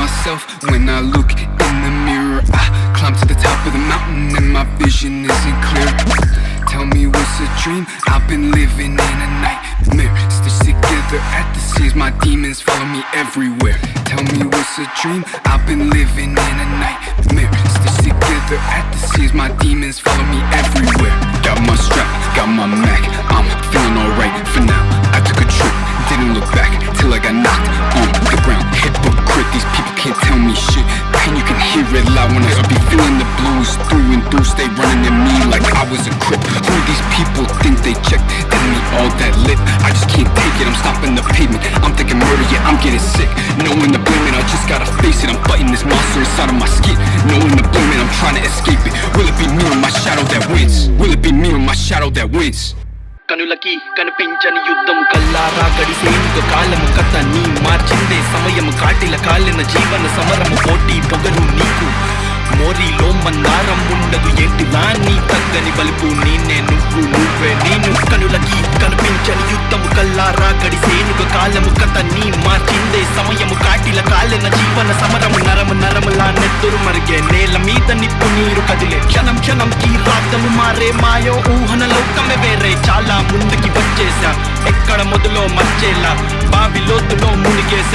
myself when I look in the mirror. I climb to the top of the mountain and my vision isn't clear. Tell me what's a dream? I've been living in a nightmare, stitched together at the seams, my demons follow me everywhere. Tell me what's a dream? I've been living in a nightmare, stitched together at the seams, my demons follow me everywhere. Got my strap, got my Mac, I'm feeling alright for now. I took a trip, didn't look back till I got knocked on the ground. Hypocrite, these people can't tell me shit. Pain, you can hear it loud when I be feeling the blues through and through. Stay running at me like I was a crip. Who these people think they checked? Tell me all that lit, I just can't take it. I'm stopping the pavement, I'm thinking murder, yeah, I'm getting sick. Knowing the blame it, I just gotta face it. I'm fighting this monster inside of my skin. Knowing the blame it, I'm trying to escape it. Will it be me or my shadow that wins? Will it be me or my shadow that wins? కనులకి కనిపించని యుద్ధము కల్లారా గడిసేనుక కాలము కథ నీ మార్చిందే సమయము కాటిల కాలిన జీవన సమరము పోటీ పొగరు నీకు మోరీలో మందారం ఉండదు ఏంటిలా నీ తగ్గని బలుపు నీనే నువ్వు నువ్వే నేను కనులకి కనిపించని యుద్ధము కల్లారా గడిసేనుక కాలము కథ నీ మార్చిందే సమయము కాటిల కాలిన జీవన సమరము నరము నరములా నెత్తురు మరిగే నేల మీద నిప్పు నీరు కదిలే క్షణం క్షణంకి రాతలు మారే మాయో ఊహన లోకమే వేరే చాలా ముందుకి వచ్చేసా ఎక్కడ మొదలో మర్చేలా బావి లోతులో మునిగేసా